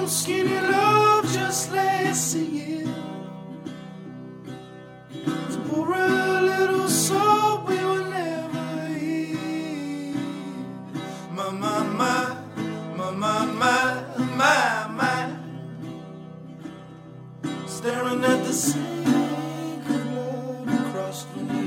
on, skinny love, just let's sing it. To pour a little soul we will never hear. My, my, my, my, my, my, my, my. Staring at the sink of blood across the knee.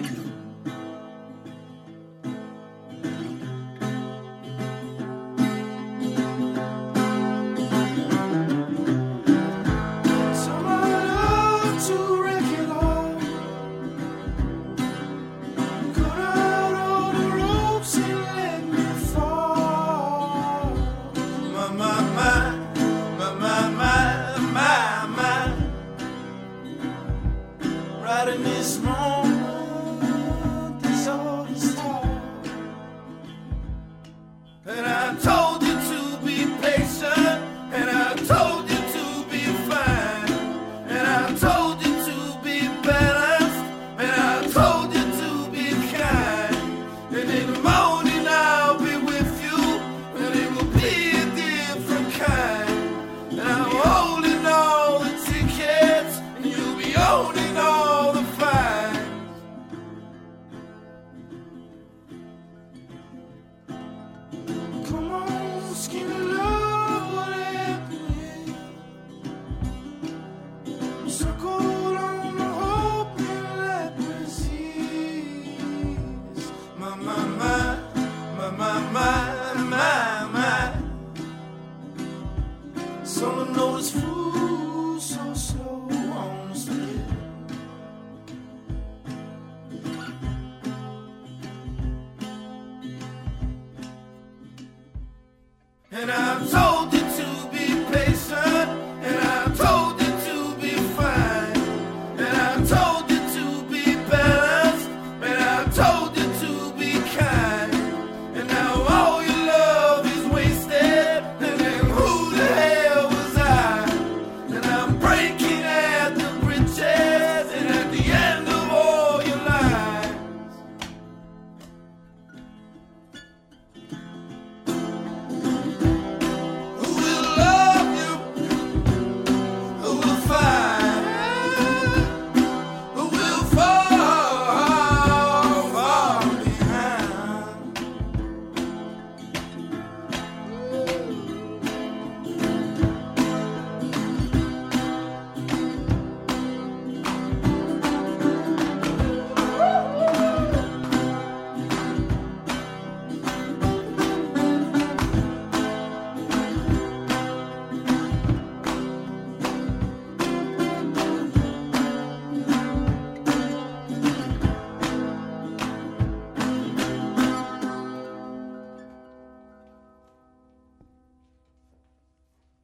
Right in this moment, this all is time. And I told you to be patient, and I told you to be fine, and I told you to be balanced, and I told you to be kind. And in the morning I'll be with you, and it will be a different kind. And I'm holding all the tickets, and you'll be owning all the fines. Come on, skinny love, what happened? Circle on the hope and let resist. My, my, my, my, my, my, my, my. Someone noticed food so slow on the split. And I told you